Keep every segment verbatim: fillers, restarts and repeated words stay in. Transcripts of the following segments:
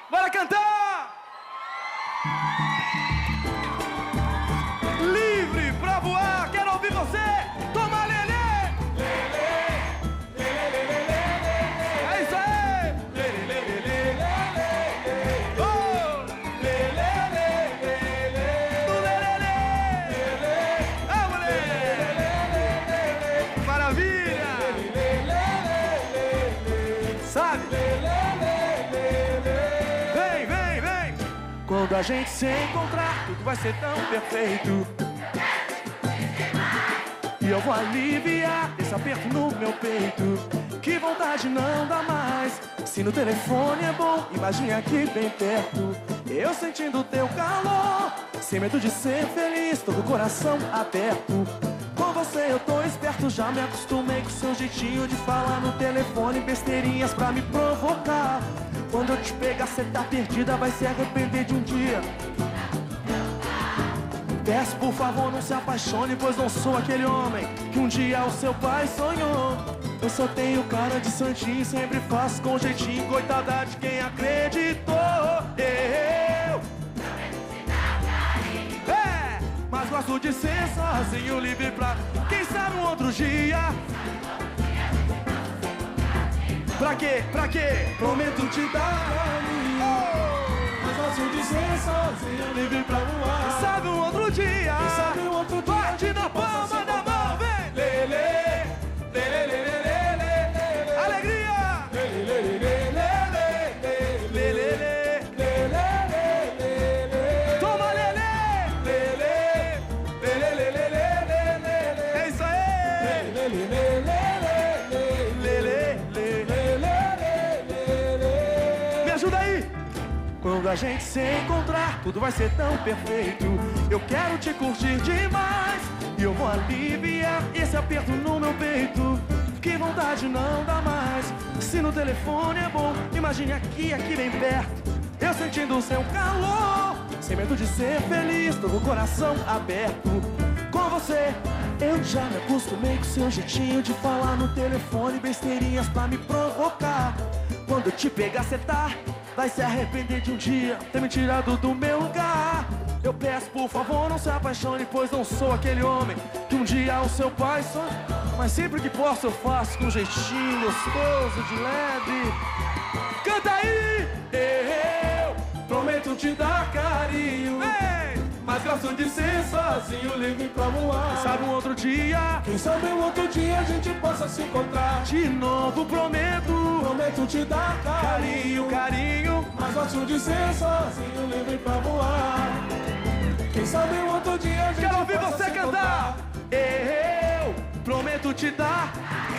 Bora cantar! Livre pra voar, quero ouvir você! Toma, Lelê! É isso aí! Oh! Do Lelê! Ah, moleque! Maravilha! Sabe? Vem, vem, vem! Quando a gente se encontrar, tudo vai ser tão perfeito. E eu vou aliviar esse aperto no meu peito. Que vontade não dá mais. Se no telefone é bom, imagine aqui bem perto. Eu sentindo teu calor, sem medo de ser feliz, todo o coração aberto. Com você eu tô esperto, já me acostumei com seu jeitinho de falar no telefone, besteirinhas pra me provocar. Quando eu te pegar, cê tá perdida, vai se arrepender de um dia. Peço, por favor, não se apaixone, pois não sou aquele homem que um dia o seu pai sonhou. Eu só tenho cara de santinho, sempre faço com jeitinho, coitada de quem acreditou. Eu É, mas gosto de ser sozinho, livre pra quem sabe um outro dia. Pra quê? Pra quê? Prometo te dar carinho. Mas gosto de ser sozinho, livre pra voar. Sabe um outro dia? Quem sabe um outro dia? Bate na palma da mão, vem! Lelê, lelê, lelê, lelê, lelê. Alegria! Lelê, lelê, lelê, lelê, lelê, lelê, lelê. Toma, lelê! Lelê, lelê, lelê, lelê, lelê. É isso aí! Lelê, lelê, lelê, lelê, lelê. Me ajuda aí! Quando a gente se encontrar, tudo vai ser tão perfeito. Eu quero te curtir demais e eu vou aliviar esse aperto no meu peito. Que vontade não dá mais. Se no telefone é bom, imagine aqui, aqui bem perto. Eu sentindo o seu calor, sem medo de ser feliz, todo o coração aberto. Com você, eu já me acostumei com seu jeitinho de falar no telefone, besteirinhas pra me provocar. Quando eu te pegar, cê tá vai se arrepender de um dia ter me tirado do meu lugar. Eu peço, por favor, não se apaixone, pois não sou aquele homem que um dia o seu pai sonhou. Mas sempre que posso eu faço com um jeitinho gostoso, de leve. Canta aí! Eu prometo te dar carinho. Ei! Mas gosto de ser sozinho, livre pra voar. Sabe um outro dia? Quem sabe um outro dia a gente possa se encontrar. De novo prometo, prometo te dar carinho, carinho. Mas gosto de ser sozinho, livre pra voar. Quem sabe um outro dia a gente Quero ouvir possa você se cantar. Eu prometo te dar.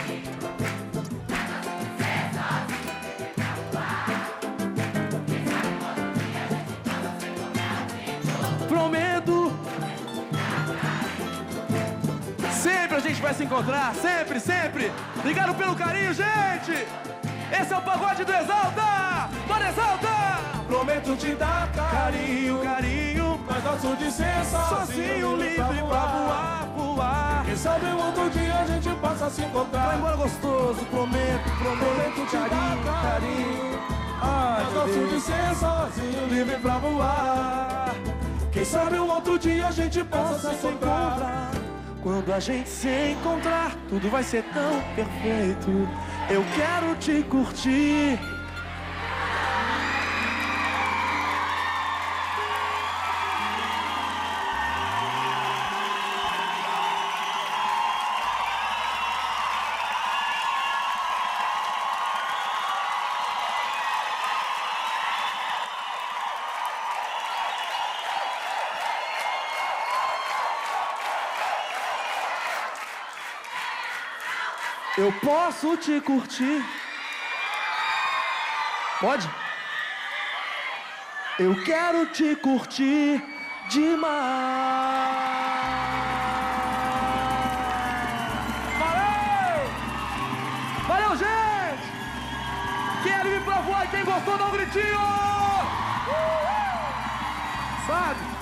Prometo. Sempre a gente vai se encontrar, sempre, sempre. Obrigado pelo carinho, gente. Esse é o pagode do Exalta. Bora, Exalta. Prometo te dar carinho, carinho. Mas gosto de ser sozinho, sozinho livre pra voar, voar. Quem sabe um outro dia a gente possa se encontrar. Vai embora gostoso, prometo, prometo te dar carinho. Ai, mas gosto de ser sozinho, livre pra voar. Quem sabe um outro dia a gente possa se encontrar. Quando a gente se encontrar, tudo vai ser tão perfeito. Eu quero te curtir. Eu posso te curtir? Pode? Eu quero te curtir demais. Valeu! Valeu, gente! Quem é livre pra voar e quem gostou, dá um gritinho! Sabe?